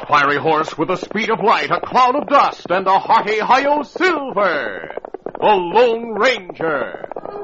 fiery horse with the speed of light, a cloud of dust, and a hearty hi-yo silver, the Lone Ranger.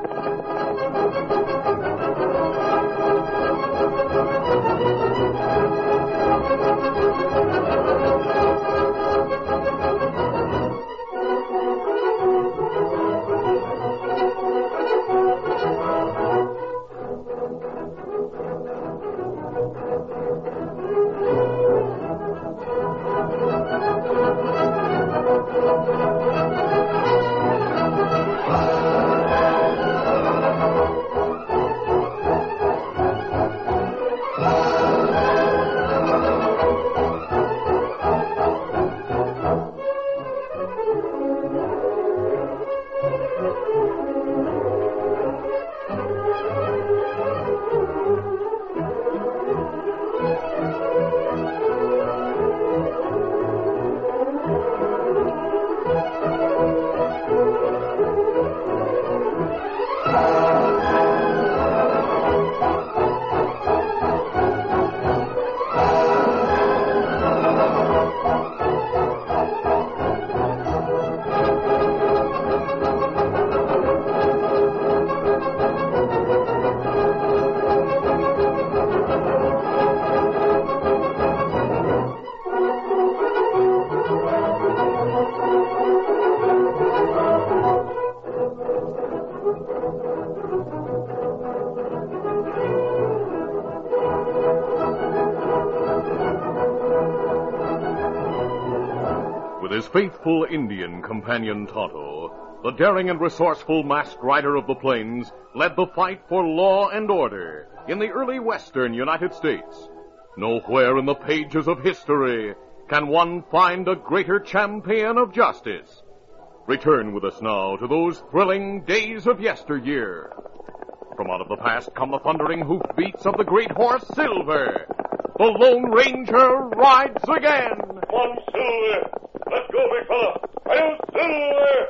With his faithful Indian companion Tonto, the daring and resourceful masked rider of the plains led the fight for law and order in the early western United States. Nowhere in the pages of history can one find a greater champion of justice. Return with us now to those thrilling days of yesteryear. From out of the past come the thundering hoofbeats of the great horse Silver. The Lone Ranger rides again. Come on, Silver. Let's go, big fella. Hi-yo, Silver!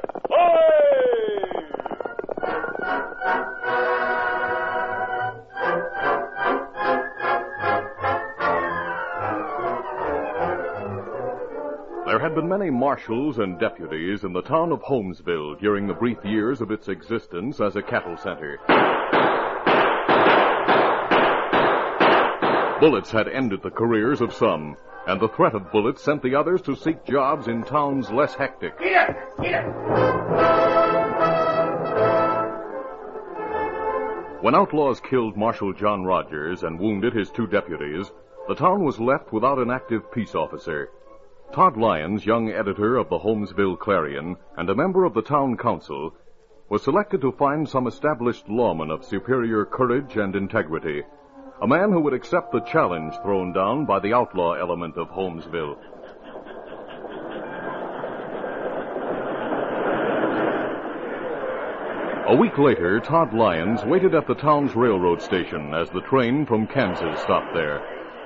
Hi! There had been many marshals and deputies in the town of Holmesville during the brief years of its existence as a cattle center. Bullets had ended the careers of some, and the threat of bullets sent the others to seek jobs in towns less hectic. When outlaws killed Marshal John Rogers and wounded his two deputies, the town was left without an active peace officer. Todd Lyons, young editor of the Holmesville Clarion and a member of the town council, was selected to find some established lawman of superior courage and integrity, a man who would accept the challenge thrown down by the outlaw element of Holmesville. A week later, Todd Lyons waited at the town's railroad station as the train from Kansas stopped there.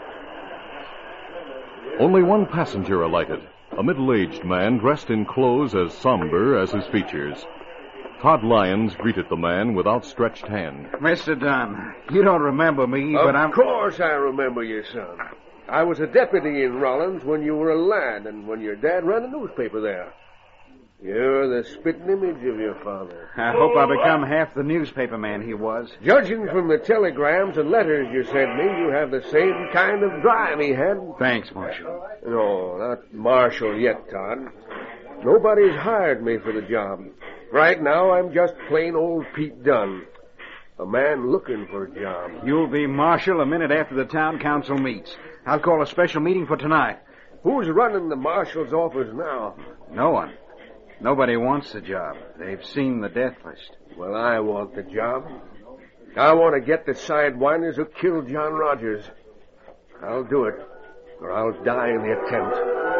Only one passenger alighted, a middle-aged man dressed in clothes as somber as his features. Todd Lyons greeted the man with outstretched hand. Mr. Dunn, you don't remember me, but I'm... Of course I remember you, son. I was a deputy in Rollins when you were a lad and when your dad ran a newspaper there. You're the spitting image of your father. I hope I become half the newspaper man he was. Judging from the telegrams and letters you sent me, you have the same kind of drive he had. Thanks, Marshal. No, not Marshal yet, Todd. Nobody's hired me for the job. Right now, I'm just plain old Pete Dunn, a man looking for a job. You'll be Marshal a minute after the town council meets. I'll call a special meeting for tonight. Who's running the marshal's office now? No one. Nobody wants the job. They've seen the death list. Well, I want the job. I want to get the sidewinders who killed John Rogers. I'll do it, or I'll die in the attempt.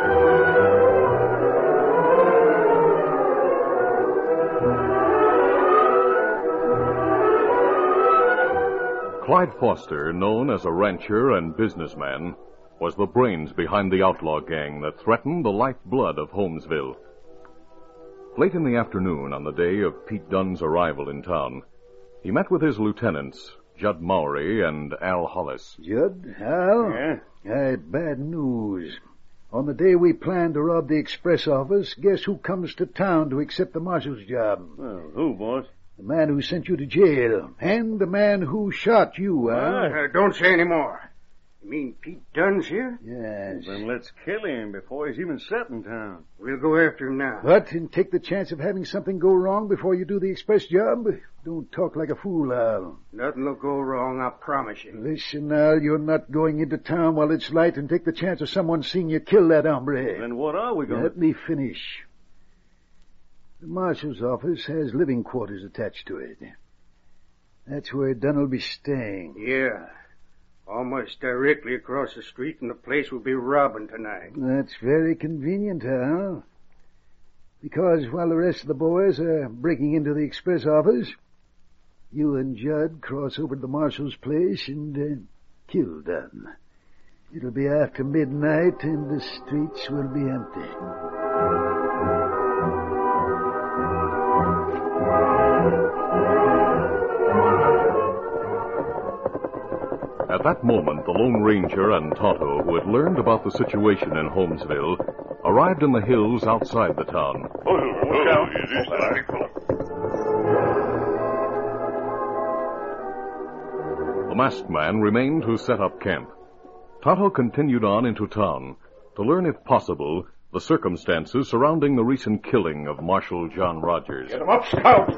Clyde Foster, known as a rancher and businessman, was the brains behind the outlaw gang that threatened the lifeblood of Holmesville. Late in the afternoon on the day of Pete Dunn's arrival in town, he met with his lieutenants, Judd Mowry and Al Hollis. Judd, Al? Yeah? I had bad news. On the day we planned to rob the express office, guess who comes to town to accept the marshal's job? Well, who, boss? The man who sent you to jail. And the man who shot you, Don't say any more. You mean Pete Dunn's here? Yes. Then let's kill him before he's even set in town. We'll go after him now. But, and take the chance of having something go wrong before you do the express job? Don't talk like a fool, Al. Nothing will go wrong, I promise you. Listen, Al, you're not going into town while it's light and take the chance of someone seeing you kill that hombre. Then what are we going to... Let me finish. The marshal's office has living quarters attached to it. That's where Dunn will be staying. Yeah. Almost directly across the street from the place we'll be robbing tonight. That's very convenient, Al. Because while the rest of the boys are breaking into the express office, you and Judd cross over to the marshal's place and kill Dunn. It'll be after midnight and the streets will be empty. At that moment, the Lone Ranger and Tonto, who had learned about the situation in Holmesville, arrived in the hills outside the town. The masked man remained to set up camp. Tonto continued on into town to learn, if possible, the circumstances surrounding the recent killing of Marshal John Rogers. Get him up, Scout!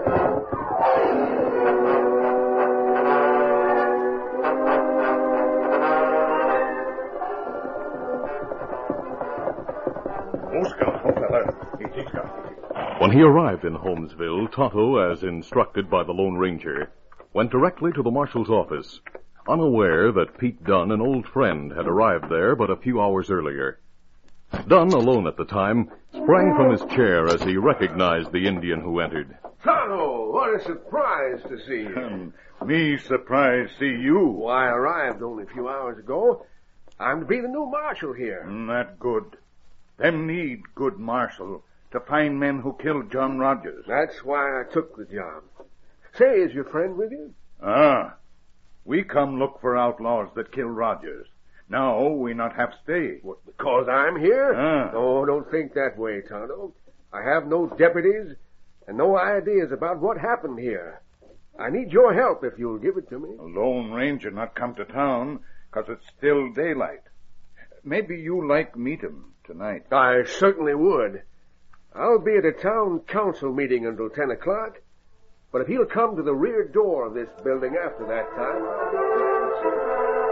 When he arrived in Holmesville, Tonto, as instructed by the Lone Ranger, went directly to the marshal's office, unaware that Pete Dunn, an old friend, had arrived there but a few hours earlier. Dunn, alone at the time, sprang from his chair as he recognized the Indian who entered. Tonto, what a surprise to see you. Me surprised see you. Why, I arrived only a few hours ago. I'm to be the new marshal here. That good. Them need good marshal to find men who killed John Rogers. That's why I took the job. Say, is your friend with you? We come look for outlaws that kill Rogers. Now we not have stay. What, because I'm here? Ah. Oh, don't think that way, Tonto. I have no deputies and no ideas about what happened here. I need your help if you'll give it to me. A Lone Ranger not come to town 'cause it's still daylight. Maybe you like meet him tonight. I certainly would. I'll be at a town council meeting until 10 o'clock, but if he'll come to the rear door of this building after that time, I'll be glad to see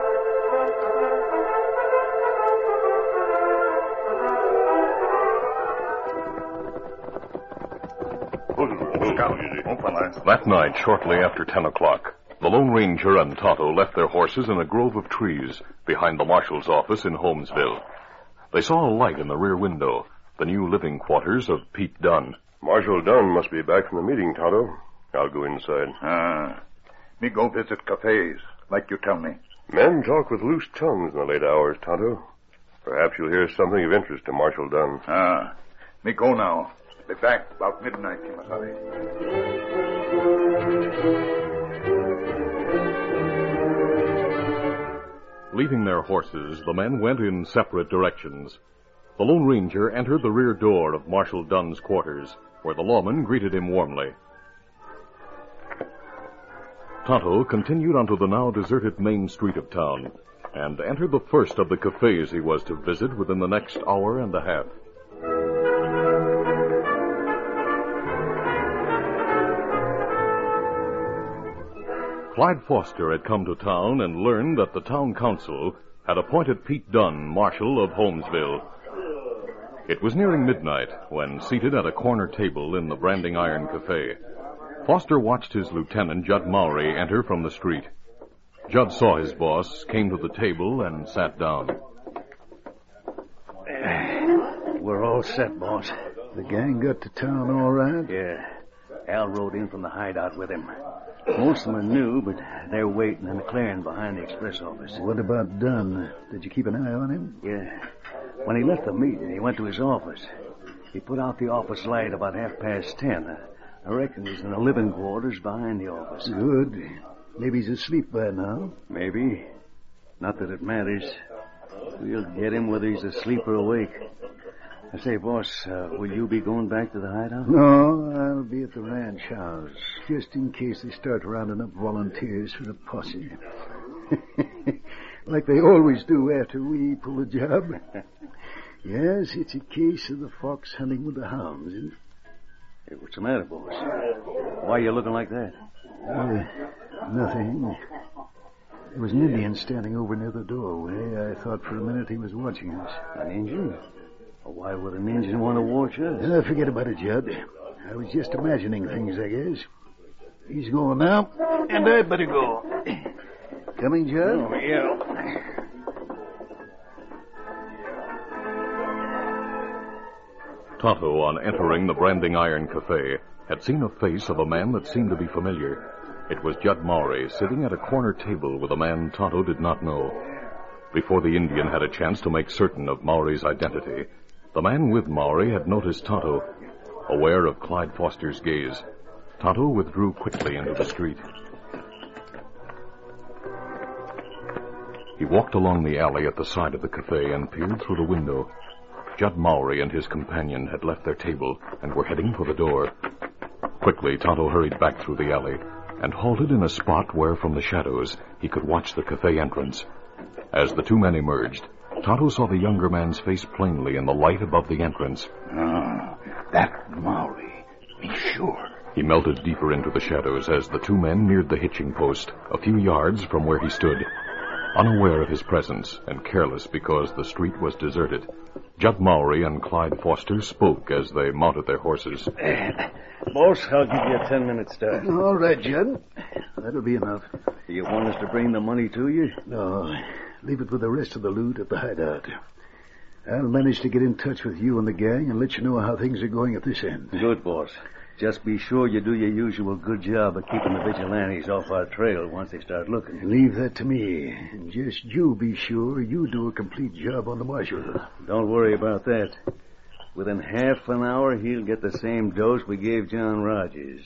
him. That night, shortly after 10 o'clock, the Lone Ranger and Tonto left their horses in a grove of trees behind the marshal's office in Holmesville. They saw a light in the rear window, the new living quarters of Pete Dunn. Marshal Dunn must be back from the meeting, Tonto. I'll go inside. Me go visit cafes, like you tell me. Men talk with loose tongues in the late hours, Tonto. Perhaps you'll hear something of interest to Marshal Dunn. Me go now. Be back about midnight, Kimasabi. Leaving their horses, the men went in separate directions. The Lone Ranger entered the rear door of Marshal Dunn's quarters, where the lawman greeted him warmly. Tonto continued onto the now deserted main street of town and entered the first of the cafes he was to visit within the next hour and a half. Clyde Foster had come to town and learned that the town council had appointed Pete Dunn marshal of Holmesville. It was nearing midnight when, seated at a corner table in the Branding Iron Cafe, Foster watched his lieutenant, Judd Mowry, enter from the street. Judd saw his boss, came to the table, and sat down. We're all set, boss. The gang got to town all right? Yeah. Al rode in from the hideout with him. Most of them are new, but they're waiting in the clearing behind the express office. What about Dunn? Did you keep an eye on him? Yeah. When he left the meeting, he went to his office. He put out the office light about 10:30. I reckon he's in the living quarters behind the office. Good. Maybe he's asleep by now. Maybe. Not that it matters. We'll get him whether he's asleep or awake. I say, boss, will you be going back to the hideout? No, I'll be at the ranch house, just in case they start rounding up volunteers for the posse. Like they always do after we pull a job. Yes, it's a case of the fox hunting with the hounds, isn't it? Hey, what's the matter, boss? Why are you looking like that? Nothing. There was an Indian standing over near the doorway. I thought for a minute he was watching us. An Indian? Why would an Indian want to watch us? Forget about it, Judd. I was just imagining things, I guess. He's going now, and I'd better go. Coming, Judd? Oh, yeah. Tonto, on entering the Branding Iron Cafe, had seen a face of a man that seemed to be familiar. It was Judd Maury, sitting at a corner table with a man Tonto did not know. Before the Indian had a chance to make certain of Maury's identity, the man with Maury had noticed Tonto. Aware of Clyde Foster's gaze, Tonto withdrew quickly into the street. He walked along the alley at the side of the cafe and peered through the window. Judd Maury and his companion had left their table and were heading for the door. Quickly, Tonto hurried back through the alley and halted in a spot where, from the shadows, he could watch the cafe entrance. As the two men emerged, Tonto saw the younger man's face plainly in the light above the entrance. That Maury, be sure. He melted deeper into the shadows as the two men neared the hitching post, a few yards from where he stood. Unaware of his presence and careless because the street was deserted, Judd Maury and Clyde Foster spoke as they mounted their horses. Boss, I'll give you a 10-minute start. All right, Judd. That'll be enough. You want us to bring the money to you? No. Leave it with the rest of the loot at the hideout. I'll manage to get in touch with you and the gang and let you know how things are going at this end. Good, boss. Just be sure you do your usual good job of keeping the vigilantes off our trail once they start looking. Leave that to me. And just you be sure you do a complete job on the marshal. Don't worry about that. Within half an hour, he'll get the same dose we gave John Rogers.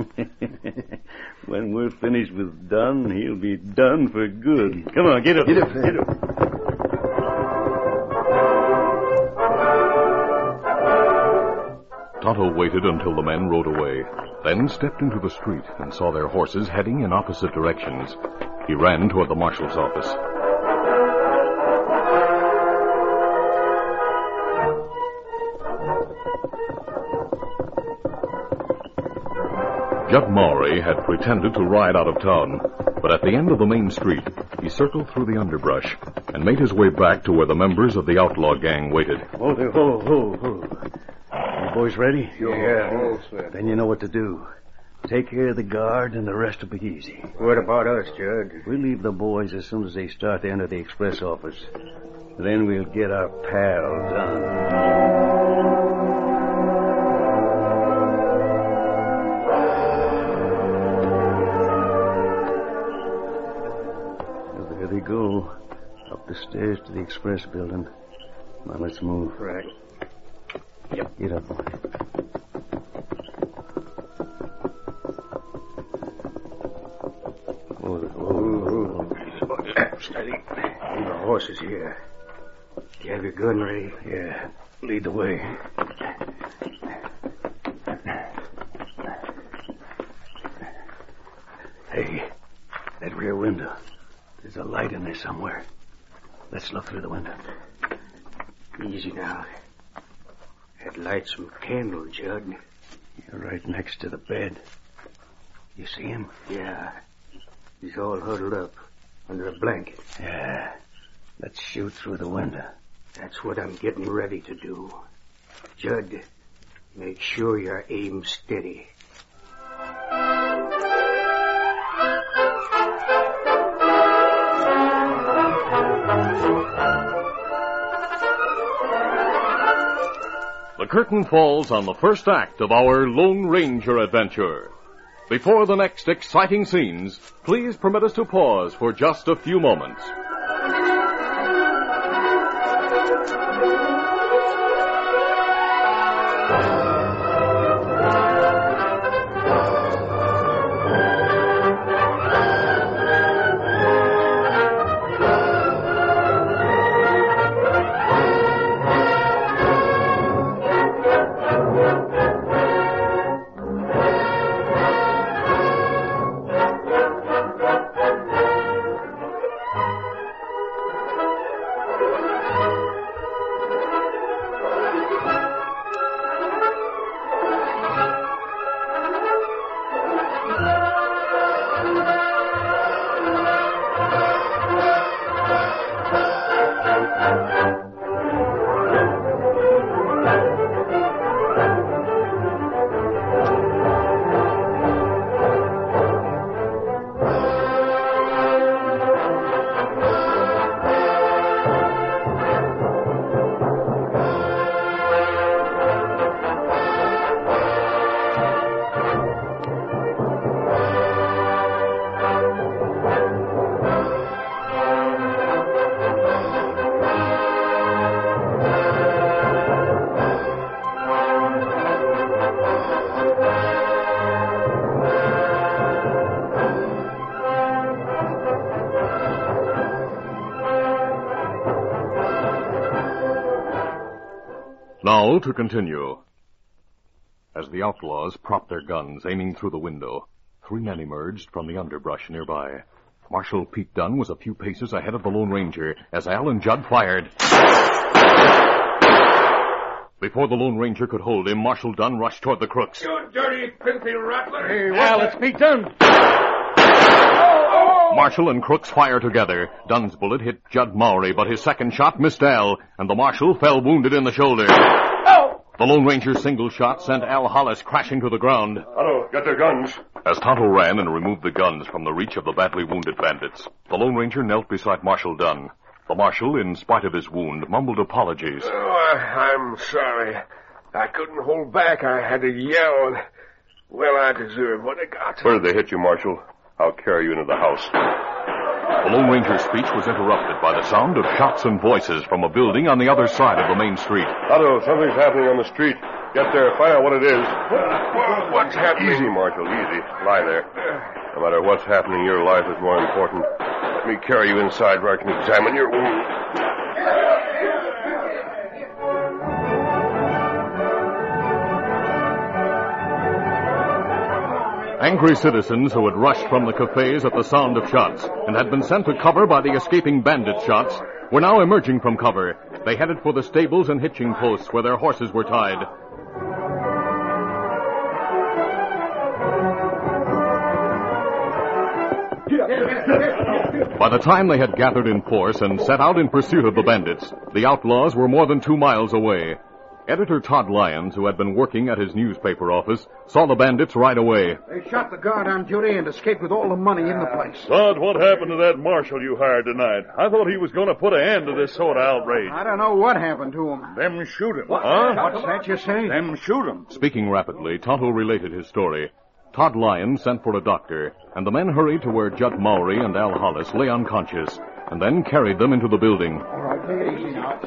When we're finished with Dunn, he'll be done for good. Come on, get up. Get up, get up. Tonto waited until the men rode away, then stepped into the street and saw their horses heading in opposite directions. He ran toward the marshal's office. Judd Maury had pretended to ride out of town, but at the end of the main street, he circled through the underbrush and made his way back to where the members of the outlaw gang waited. Whoa there, whoa. You boys ready? Yeah. Then you know what to do. Take care of the guard and the rest will be easy. What about us, Judd? We'll leave the boys as soon as they start to enter the express office. Then we'll get our pal done. There they go. Up the stairs to the express building. Now let's move. Right. Yep. Get up, boy. Steady. Leave the horses here. Do you have your gun ready? Yeah. Lead the way. Hey, that rear window. There's a light in there somewhere. Let's look through the window. Easy now. That light's some candle, Judd. You're right next to the bed. You see him? Yeah. He's all huddled up under a blanket. Yeah. Let's shoot through the window. That's what I'm getting ready to do. Judd, make sure your aim's steady. The curtain falls on the first act of our Lone Ranger adventure. Before the next exciting scenes, please permit us to pause for just a few moments. Now to continue. As the outlaws propped their guns, aiming through the window, 3 men emerged from the underbrush nearby. Marshal Pete Dunn was a few paces ahead of the Lone Ranger as Al and Judd fired. Before the Lone Ranger could hold him, Marshal Dunn rushed toward the crooks. You dirty, filthy rattler! Hey, Al, it's Pete Dunn. Marshal and Crooks fire together. Dunn's bullet hit Judd Mowry, but his second shot missed Al, and the Marshal fell wounded in the shoulder. The Lone Ranger's single shot sent Al Hollis crashing to the ground. Tonto, get their guns. As Tonto ran and removed the guns from the reach of the badly wounded bandits, the Lone Ranger knelt beside Marshal Dunn. The Marshal, in spite of his wound, mumbled apologies. Oh, I'm sorry. I couldn't hold back. I had to yell. Well, I deserve what I got. Where did they hit you, Marshal? I'll carry you into the house. The Lone Ranger's speech was interrupted by the sound of shots and voices from a building on the other side of the main street. Tonto, something's happening on the street. Get there, find out what it is. What's happening? Easy, Marshal, easy. Lie there. No matter what's happening, your life is more important. Let me carry you inside where I can examine your wound. Angry citizens who had rushed from the cafes at the sound of shots and had been sent to cover by the escaping bandit shots were now emerging from cover. They headed for the stables and hitching posts where their horses were tied. By the time they had gathered in force and set out in pursuit of the bandits, the outlaws were more than 2 miles away. Editor Todd Lyons, who had been working at his newspaper office, saw the bandits right away. They shot the guard on duty and escaped with all the money in the place. Todd, what happened to that marshal you hired tonight? I thought he was going to put an end to this sort of outrage. I don't know what happened to him. Them shoot him. Huh? What's that you say? Them shoot him. Speaking rapidly, Tonto related his story. Todd Lyons sent for a doctor, and the men hurried to where Judd Mowry and Al Hollis lay unconscious, and then carried them into the building. All right, take it easy now.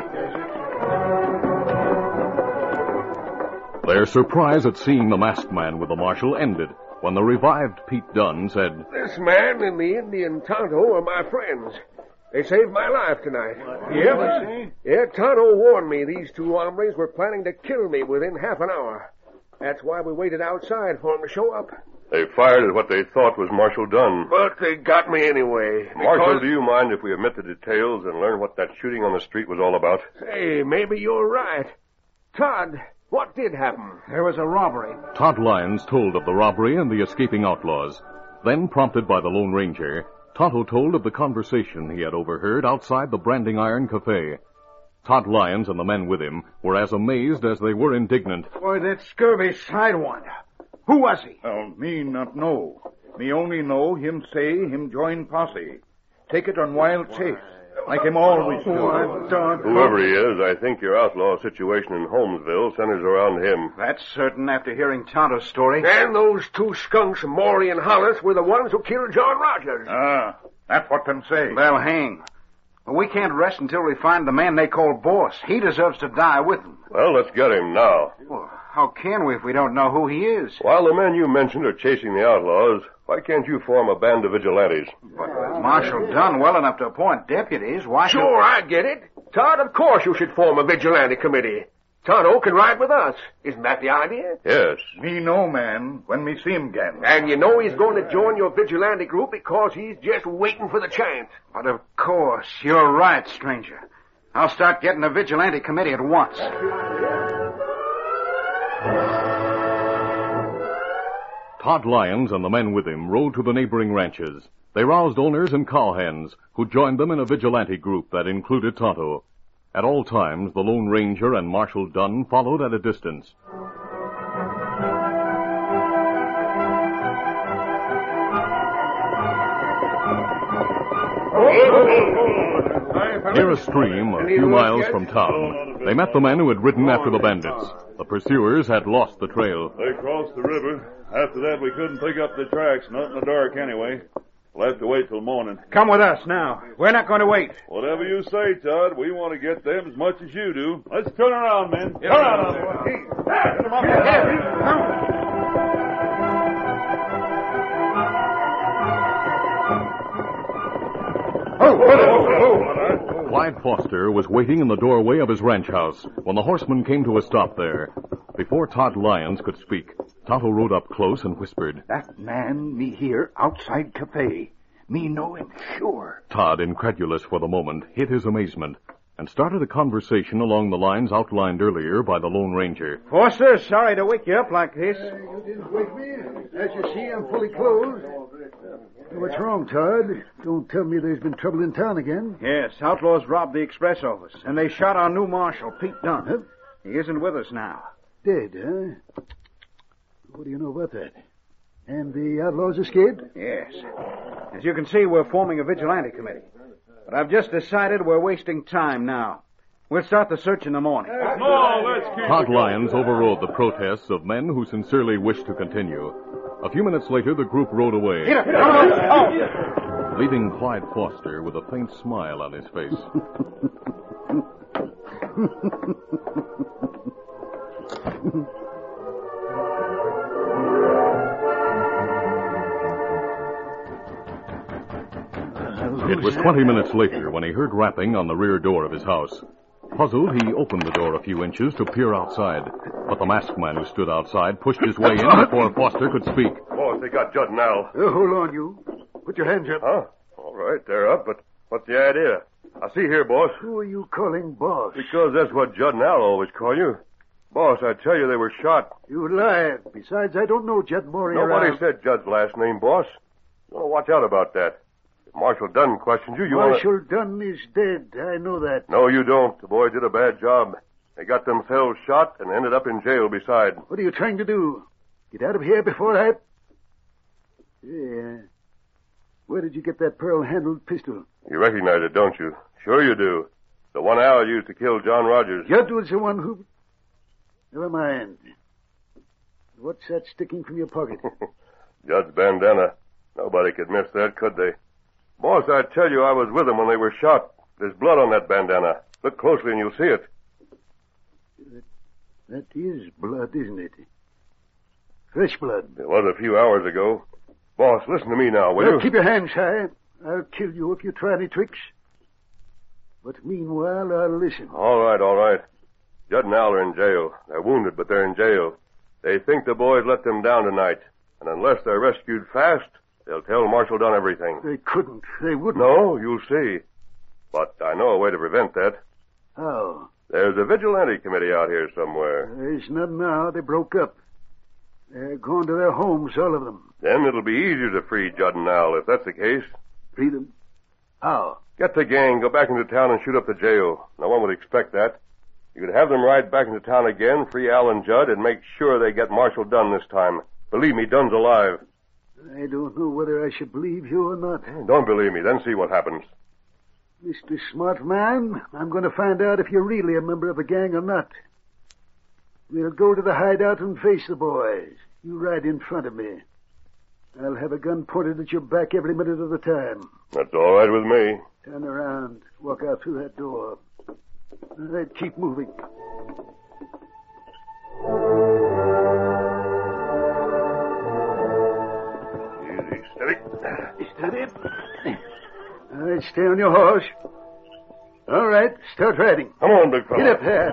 Their surprise at seeing the masked man with the marshal ended when the revived Pete Dunn said, This man and the Indian Tonto are my friends. They saved my life tonight. Yeah, Tonto warned me these 2 hombres were planning to kill me within half an hour. That's why we waited outside for him to show up. They fired at what they thought was Marshal Dunn. But they got me anyway. Marshal, do you mind if we omit the details and learn what that shooting on the street was all about? Say, maybe you're right. Todd, what did happen? There was a robbery. Todd Lyons told of the robbery and the escaping outlaws. Then, prompted by the Lone Ranger, Tonto told of the conversation he had overheard outside the Branding Iron Cafe. Todd Lyons and the men with him were as amazed as they were indignant. Boy, that scurvy sidewinder. Who was he? Oh, me not know. Me only know him say him join posse. Take it on wild chase. Like him always do. Whoever he is, I think your outlaw situation in Holmesville centers around him. That's certain after hearing Tonto's story. And those 2 skunks, Maury and Hollis, were the ones who killed John Rogers. Ah, that's what them say. They'll hang. But we can't rest until we find the man they call Boss. He deserves to die with them. Well, let's get him now. Well, how can we if we don't know who he is? While the men you mentioned are chasing the outlaws, why can't you form a band of vigilantes? But Marshal Dunn well enough to appoint deputies. Why Sure, I get it. Todd, of course you should form a vigilante committee. Tonto can ride with us. Isn't that the idea? Yes. Me know, man, when me see him again. And you know he's going to join your vigilante group because he's just waiting for the chance. But of course, you're right, stranger. I'll start getting a vigilante committee at once. Todd Lyons and the men with him rode to the neighboring ranches. They roused owners and cowhands, who joined them in a vigilante group that included Tonto. At all times, the Lone Ranger and Marshal Dunn followed at a distance. Near a stream a few miles from town, they met the men who had ridden after the bandits. The pursuers had lost the trail. They crossed the river. After that, we couldn't pick up the tracks, not in the dark anyway. We'll have to wait till morning. Come with us now. We're not going to wait. Whatever you say, Todd. We want to get them as much as you do. Let's turn around, men. Turn around. Clyde Foster was waiting in the doorway of his ranch house when the horseman came to a stop there. Before Todd Lyons could speak, Tonto rode up close and whispered, That man, me here, outside cafe. Me know him, sure. Todd, incredulous for the moment, hid his amazement and started a conversation along the lines outlined earlier by the Lone Ranger. Foster, sorry to wake you up like this. You didn't wake me. As you see, I'm fully clothed. What's wrong, Todd? Don't tell me there's been trouble in town again. Yes, outlaws robbed the express office, and they shot our new marshal, Pete Dunn. Huh? He isn't with us now. Dead, huh? What do you know about that? And the outlaws escaped? Yes. As you can see, we're forming a vigilante committee. But I've just decided we're wasting time now. We'll start the search in the morning. Todd Lyons overrode the protests of men who sincerely wished to continue. A few minutes later, the group rode away, leaving Clyde Foster with a faint smile on his face. It was 20 minutes later when he heard rapping on the rear door of his house. Puzzled, he opened the door a few inches to peer outside. But the masked man who stood outside pushed his way in before Foster could speak. Boss, they got Judd and Al. Hold on, you. Put your hands up. Huh? All right, they're up, but what's the idea? I see here, boss. Who are you calling boss? Because that's what Judd and Al always call you. Boss, I tell you they were shot. You lied. Besides, I don't know Judd Maury Nobody around. said Judd's last name, boss. You want to watch out about that. If Marshal Dunn questions you, Marshal Dunn is dead. I know that. No, you don't. The boys did a bad job. They got themselves shot and ended up in jail beside. What are you trying to do? Get out of here before I... Yeah. Where did you get that pearl-handled pistol? You recognize it, don't you? Sure you do. The one Al used to kill John Rogers. Judd was the one who... Never mind. What's that sticking from your pocket? Judd's bandana. Nobody could miss that, could they? Boss, I tell you, I was with them when they were shot. There's blood on that bandana. Look closely and you'll see it. That is blood, isn't it? Fresh blood. It was a few hours ago. Boss, listen to me now, will you? Keep your hands high. I'll kill you if you try any tricks. But meanwhile, I'll listen. All right, all right. Judd and Al are in jail. They're wounded, but they're in jail. They think the boys let them down tonight. And unless they're rescued fast, they'll tell Marshal Dunn everything. They couldn't. They wouldn't. No, you'll see. But I know a way to prevent that. How? There's a vigilante committee out here somewhere. There's none now. They broke up. They're going to their homes, all of them. Then it'll be easier to free Judd and Al, if that's the case. Free them? How? Get the gang, go back into town and shoot up the jail. No one would expect that. You could have them ride back into town again, free Al and Judd, and make sure they get Marshal Dunn this time. Believe me, Dunn's alive. I don't know whether I should believe you or not. Don't believe me, then see what happens. Mr. Smart Man, I'm going to find out if you're really a member of the gang or not. We'll go to the hideout and face the boys. You ride in front of me. I'll have a gun pointed at your back every minute of the time. That's all right with me. Turn around. Walk out through that door. All right, keep moving. Easy, steady. Steady. All right, stay on your horse. All right, start riding. Come on, big fella. Get up there.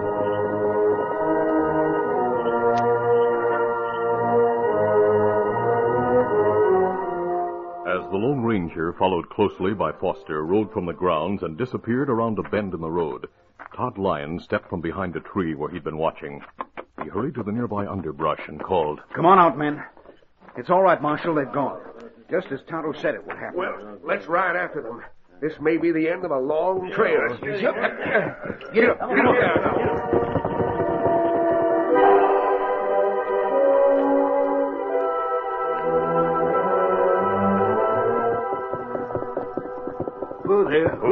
As the Lone Ranger, followed closely by Foster, rode from the grounds and disappeared around a bend in the road, Todd Lyons stepped from behind a tree where he'd been watching. He hurried to the nearby underbrush and called. Come on out, men. It's all right, Marshal. They've gone. Just as Tonto said it would happen. Well, let's ride after them. This may be the end of a long trail. Get up. Oh, there.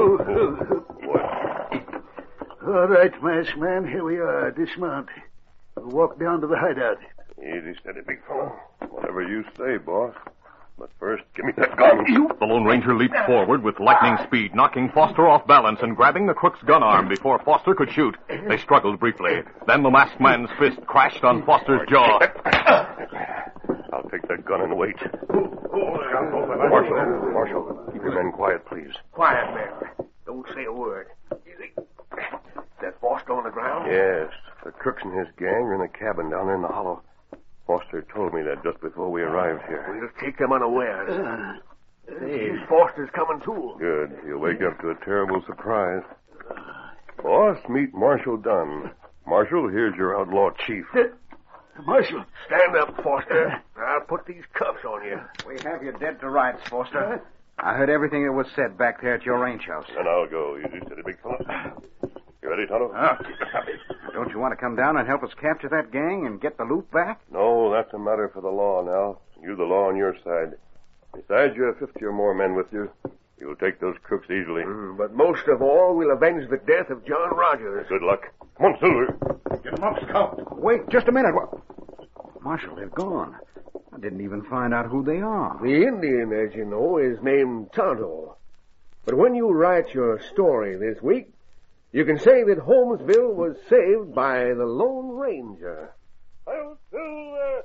All right, masked man, here we are. Dismount. We'll walk down to the hideout. Easy, steady, big fella. Whatever you say, boss. But first, give me that gun. The Lone Ranger leaped forward with lightning speed, knocking Foster off balance and grabbing the crook's gun arm before Foster could shoot. They struggled briefly. Then the masked man's fist crashed on Foster's jaw. I'll take that gun and wait. Marshal, keep your men quiet, please. Quiet, men. Don't say a word. Easy. That Foster on the ground? Yes. The crooks and his gang are in the cabin down there in the hollow. Foster told me that just before we arrived here. We'll take them unawares. Hey, Foster's coming too. Good. He'll wake up to a terrible surprise. Boss, meet Marshal Dunn. Marshal, here's your outlaw chief. Marshal. Stand up, Foster. I'll put these cuffs on you. We have you dead to rights, Foster. I heard everything that was said back there at your ranch house. Then I'll go. You just steady, big fella. You ready, Tonto? Don't you want to come down and help us capture that gang and get the loot back? No, that's a matter for the law now. You the law on your side. Besides, you have 50 or more men with you. You'll take those crooks easily. But most of all, we'll avenge the death of John Rogers. Good luck. Come on, Silver. Get them up, Scout. Wait just a minute. Marshal, they're gone. I didn't even find out who they are. The Indian, as you know, is named Tonto. But when you write your story this week, you can say that Holmesville was saved by the Lone Ranger. I'll Silver!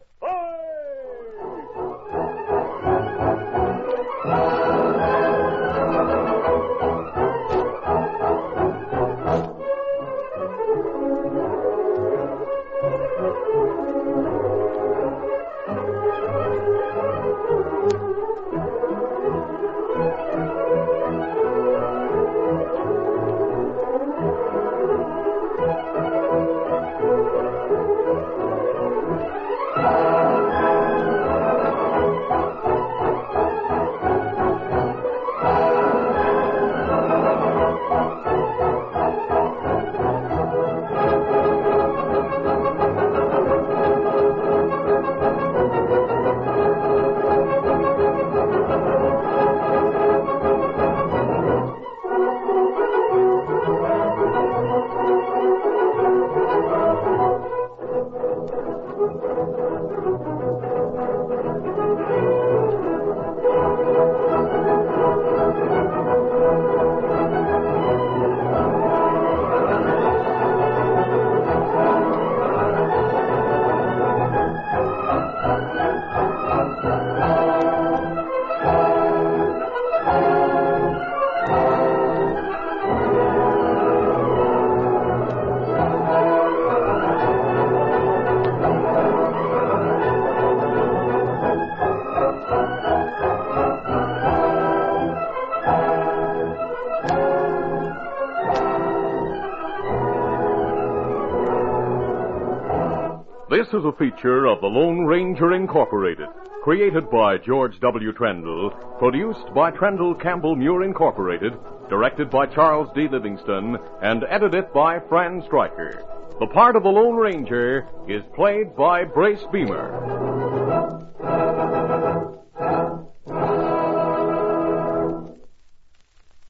This is a feature of the Lone Ranger Incorporated, created by George W. Trendle, produced by Trendle Campbell Muir Incorporated, directed by Charles D. Livingston, and edited by Fran Stryker. The part of the Lone Ranger is played by Brace Beamer.